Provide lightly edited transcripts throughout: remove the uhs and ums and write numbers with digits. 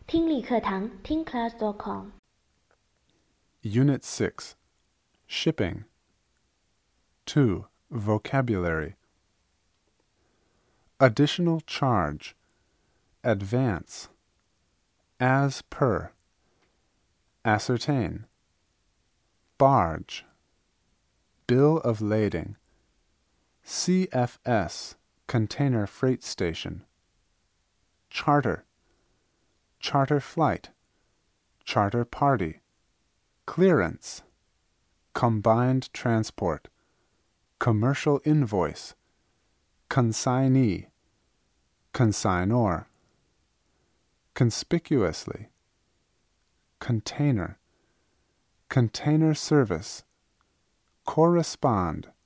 听力课堂听class.com Unit 6 Shipping 2. Vocabulary Additional charge Advance As per Ascertain Barge Bill of lading CFS Container Freight Station Charter Charter flight Charter party Clearance Combined transport Commercial invoice Consignee Consignor Conspicuously Container Container service Correspond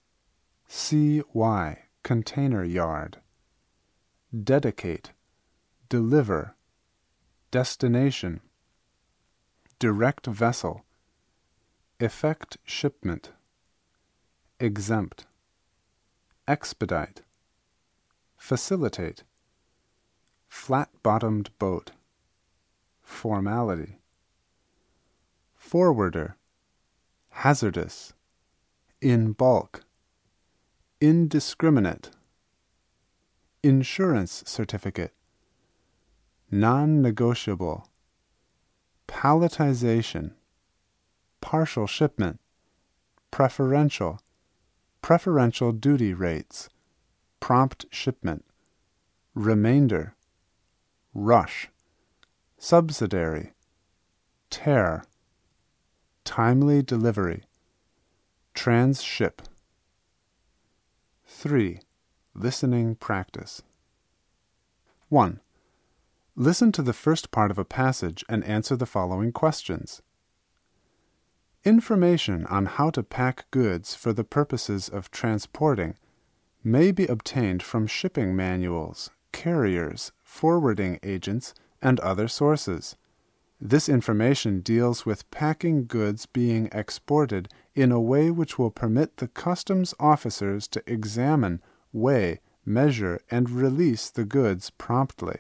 CY Container yard Dedicate Deliver Destination Direct vessel Effect shipment Exempt Expedite Facilitate Flat-bottomed boat Formality Forwarder Hazardous In bulk Indiscriminate Insurance certificate Non-negotiable Palletization Partial shipment Preferential Preferential duty rates Prompt shipment Remainder Rush Subsidiary Tear Timely delivery Transship 3. Listening practice 1. Listen to the first part of a passage and answer the following questions. Information on how to pack goods for the purposes of transporting may be obtained from shipping manuals, carriers, forwarding agents, and other sources. This information deals with packing goods being exported in a way which will permit the customs officers to examine, weigh, measure, and release the goods promptly.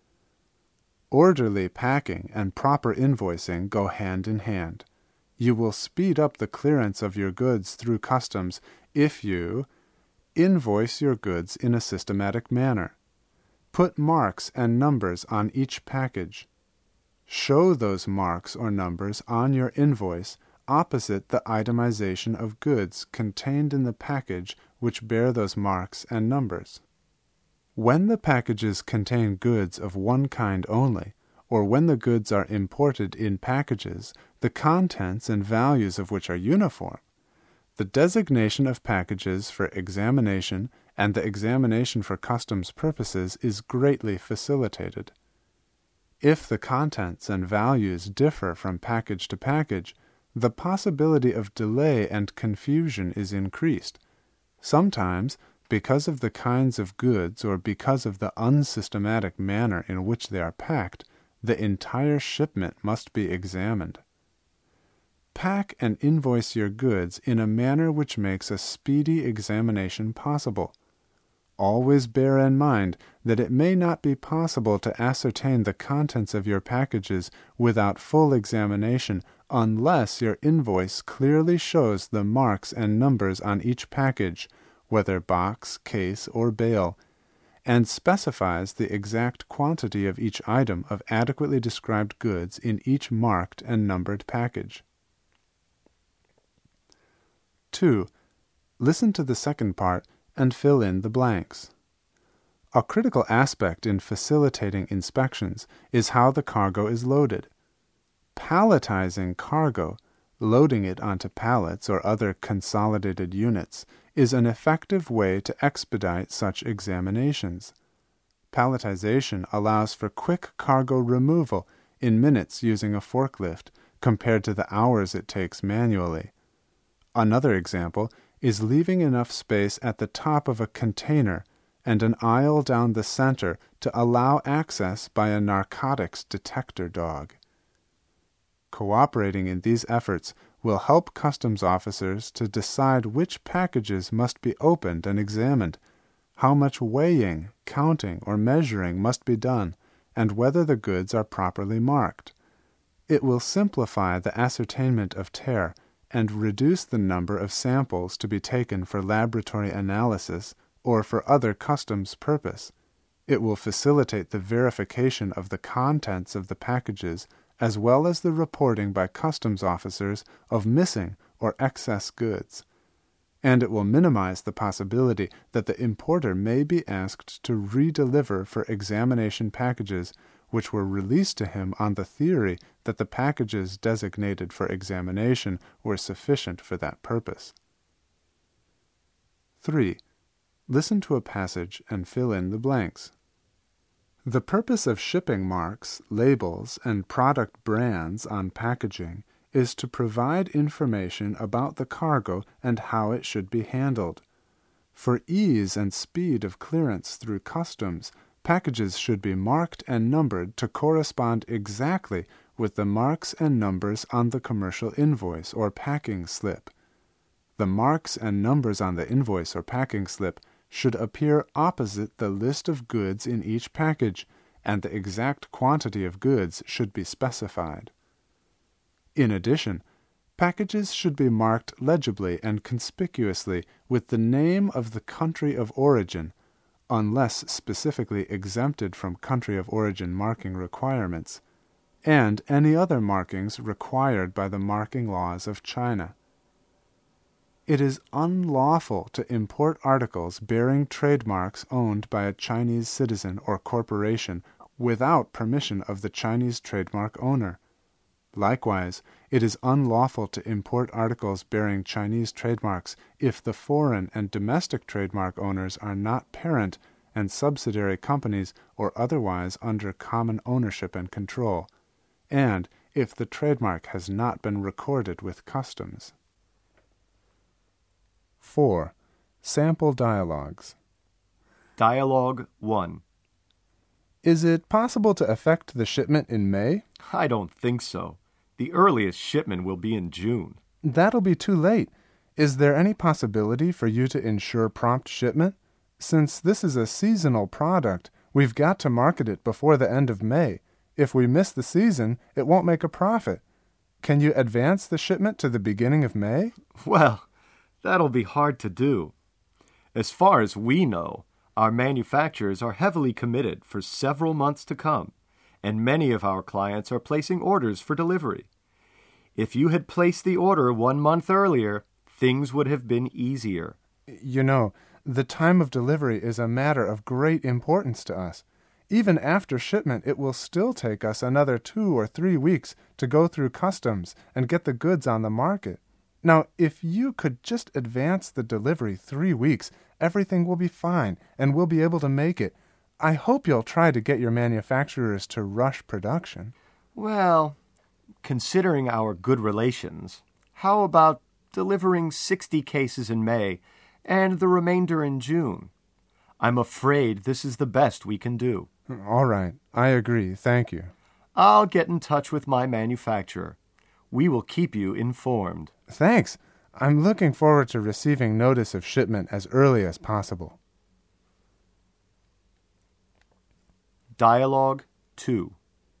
Orderly packing and proper invoicing go hand in hand. You will speed up the clearance of your goods through customs if you invoice your goods in a systematic manner. Put marks and numbers on each package. Show those marks or numbers on your invoice opposite the itemization of goods contained in the package which bear those marks and numbers. When the packages contain goods of one kind only, or when the goods are imported in packages, the contents and values of which are uniform, the designation of packages for examination and the examination for customs purposes is greatly facilitated. If the contents and values differ from package to package, the possibility of delay and confusion is increased. Sometimes, because of the kinds of goods or because of the unsystematic manner in which they are packed, the entire shipment must be examined. Pack and invoice your goods in a manner which makes a speedy examination possible. Always bear in mind that it may not be possible to ascertain the contents of your packages without full examination unless your invoice clearly shows the marks and numbers on each package, whether box, case, or bale, and specifies the exact quantity of each item of adequately described goods in each marked and numbered package. 2. Listen to the second part and fill in the blanks. A critical aspect in facilitating inspections is how the cargo is loaded. Palletizing cargo, loading it onto pallets or other consolidated units, is an effective way to expedite such examinations. Palletization allows for quick cargo removal in minutes using a forklift compared to the hours it takes manually. Another example is leaving enough space at the top of a container and an aisle down the center to allow access by a narcotics detector dog. Cooperating in these efforts will help customs officers to decide which packages must be opened and examined, how much weighing, counting, or measuring must be done, and whether the goods are properly marked. It will simplify the ascertainment of tare and reduce the number of samples to be taken for laboratory analysis or for other customs purpose. It will facilitate the verification of the contents of the packages as well as the reporting by customs officers of missing or excess goods. And it will minimize the possibility that the importer may be asked to redeliver for examination packages which were released to him on the theory that the packages designated for examination were sufficient for that purpose. 3. Listen to a passage and fill in the blanks. The purpose of shipping marks, labels, and product brands on packaging is to provide information about the cargo and how it should be handled. For ease and speed of clearance through customs, packages should be marked and numbered to correspond exactly with the marks and numbers on the commercial invoice or packing slip. The marks and numbers on the invoice or packing slip should appear opposite the list of goods in each package, and the exact quantity of goods should be specified. In addition, packages should be marked legibly and conspicuously with the name of the country of origin, unless specifically exempted from country of origin marking requirements, and any other markings required by the marking laws of China. It is unlawful to import articles bearing trademarks owned by a Chinese citizen or corporation without permission of the Chinese trademark owner. Likewise, it is unlawful to import articles bearing Chinese trademarks if the foreign and domestic trademark owners are not parent and subsidiary companies or otherwise under common ownership and control, and if the trademark has not been recorded with customs. 4. Sample dialogues. Dialogue 1. Is it possible to effect the shipment in May? I don't think so. The earliest shipment will be in June. That'll be too late. Is there any possibility for you to ensure prompt shipment? Since this is a seasonal product, we've got to market it before the end of May. If we miss the season, it won't make a profit. Can you advance the shipment to the beginning of May? Well, that'll be hard to do. As far as we know, our manufacturers are heavily committed for several months to come, and many of our clients are placing orders for delivery. If you had placed the order 1 month earlier, things would have been easier. You know, the time of delivery is a matter of great importance to us. Even after shipment, it will still take us another 2 or 3 weeks to go through customs and get the goods on the market. Now, if you could just advance the delivery 3 weeks, everything will be fine, and we'll be able to make it. I hope you'll try to get your manufacturers to rush production. Well, considering our good relations, how about delivering 60 cases in May and the remainder in June? I'm afraid this is the best we can do. All right, I agree. Thank you. I'll get in touch with my manufacturer. We will keep you informed. Thanks. I'm looking forward to receiving notice of shipment as early as possible. Dialogue 2.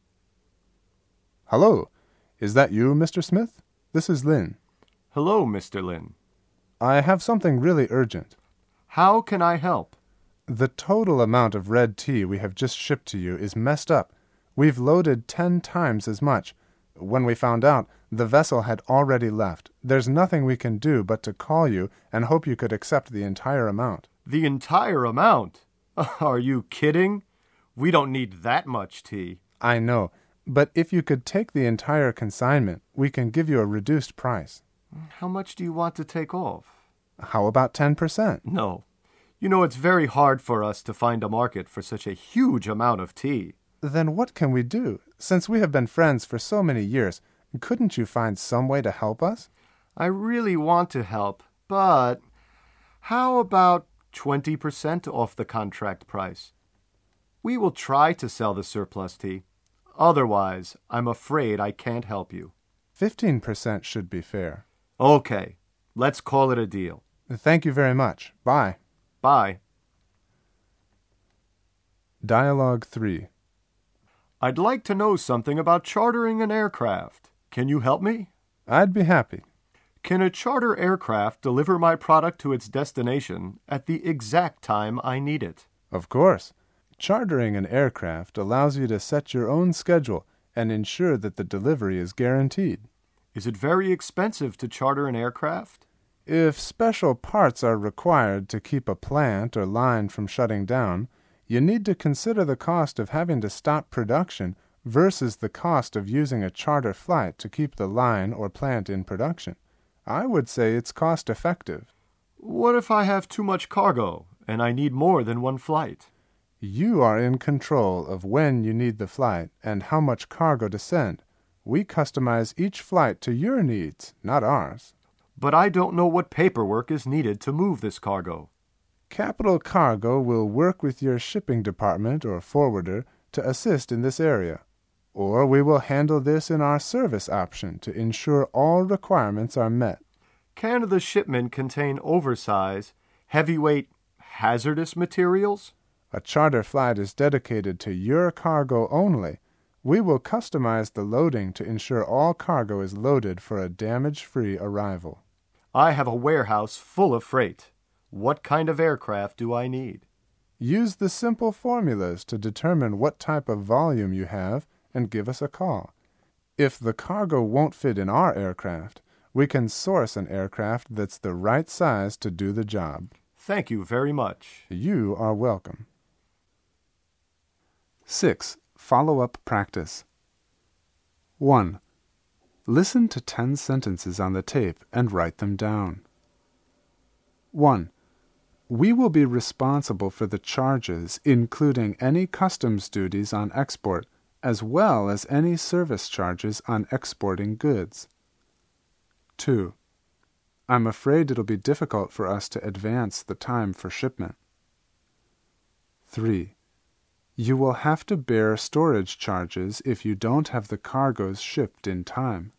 Hello. Is that you, Mr. Smith? This is Lin. Hello, Mr. Lin. I have something really urgent. How can I help? The total amount of red tea we have just shipped to you is messed up. We've loaded 10 times as much. When we found out, the vessel had already left. There's nothing we can do but to call you and hope you could accept the entire amount. The entire amount? Are you kidding? We don't need that much tea. I know, but if you could take the entire consignment, we can give you a reduced price. How much do you want to take off? How about 10%? No. You know, it's very hard for us to find a market for such a huge amount of tea. Then what can we do? Since we have been friends for so many years, couldn't you find some way to help us? I really want to help, but how about 20% off the contract price? We will try to sell the surplus tea. Otherwise, I'm afraid I can't help you. 15% should be fair. Okay, let's call it a deal. Thank you very much. Bye. Bye. Dialogue 3. I'd like to know something about chartering an aircraft. Can you help me? I'd be happy. Can a charter aircraft deliver my product to its destination at the exact time I need it? Of course. Chartering an aircraft allows you to set your own schedule and ensure that the delivery is guaranteed. Is it very expensive to charter an aircraft? If special parts are required to keep a plant or line from shutting down, you need to consider the cost of having to stop production versus the cost of using a charter flight to keep the line or plant in production. I would say it's cost effective. What if I have too much cargo and I need more than one flight? You are in control of when you need the flight and how much cargo to send. We customize each flight to your needs, not ours. But I don't know what paperwork is needed to move this cargo. Capital Cargo will work with your shipping department or forwarder to assist in this area. Or we will handle this in our service option to ensure all requirements are met. Can the shipment contain oversize, heavyweight, hazardous materials? A charter flight is dedicated to your cargo only. We will customize the loading to ensure all cargo is loaded for a damage-free arrival. I have a warehouse full of freight. What kind of aircraft do I need? Use the simple formulas to determine what type of volume you have and give us a call. If the cargo won't fit in our aircraft, we can source an aircraft that's the right size to do the job. Thank you very much. You are welcome. 6. Follow-up practice. 1. Listen to 10 sentences on the tape and write them down. 1. We will be responsible for the charges, including any customs duties on export, as well as any service charges on exporting goods. 2. I'm afraid it'll be difficult for us to advance the time for shipment. 3. You will have to bear storage charges if you don't have the cargoes shipped in time.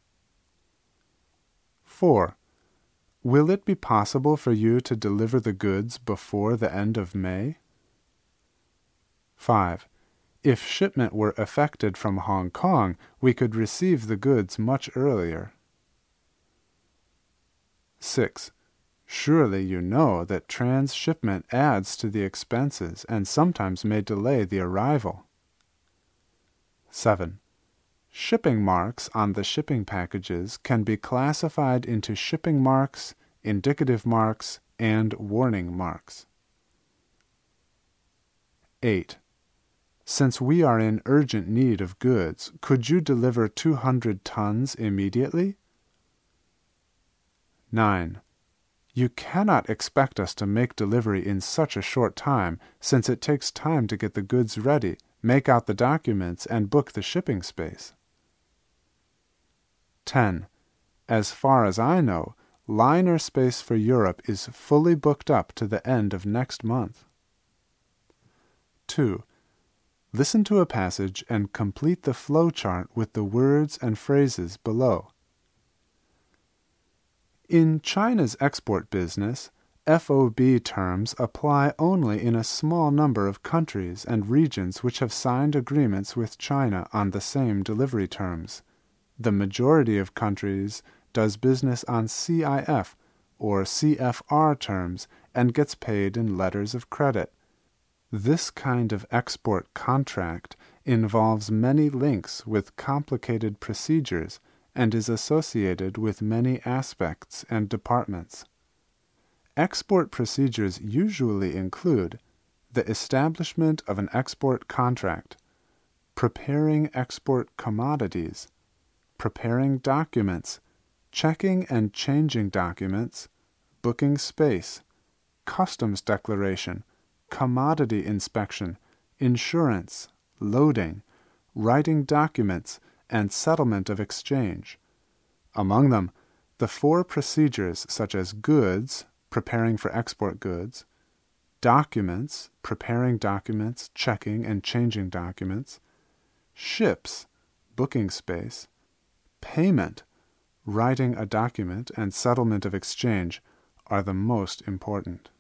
4. Will it be possible for you to deliver the goods before the end of May? 5. If shipment were effected from Hong Kong, we could receive the goods much earlier. 6. Surely you know that transshipment adds to the expenses and sometimes may delay the arrival. 7. Shipping marks on the shipping packages can be classified into shipping marks, indicative marks, and warning marks. 8. Since we are in urgent need of goods, could you deliver 200 tons immediately? 9. You cannot expect us to make delivery in such a short time, since it takes time to get the goods ready, make out the documents, and book the shipping space. 10. As far as I know, liner space for Europe is fully booked up to the end of next month. 2. Listen to a passage and complete the flow chart with the words and phrases below. In China's export business, FOB terms apply only in a small number of countries and regions which have signed agreements with China on the same delivery terms. The majority of countries does business on CIF or CFR terms and gets paid in letters of credit. This kind of export contract involves many links with complicated procedures and is associated with many aspects and departments. Export procedures usually include the establishment of an export contract, preparing export commodities, preparing documents, checking and changing documents, booking space, customs declaration, commodity inspection, insurance, loading, writing documents, and settlement of exchange. Among them, the 4 procedures such as goods, preparing for export goods, documents, preparing documents, checking and changing documents, ships, booking space, payment, writing a document and settlement of exchange are the most important.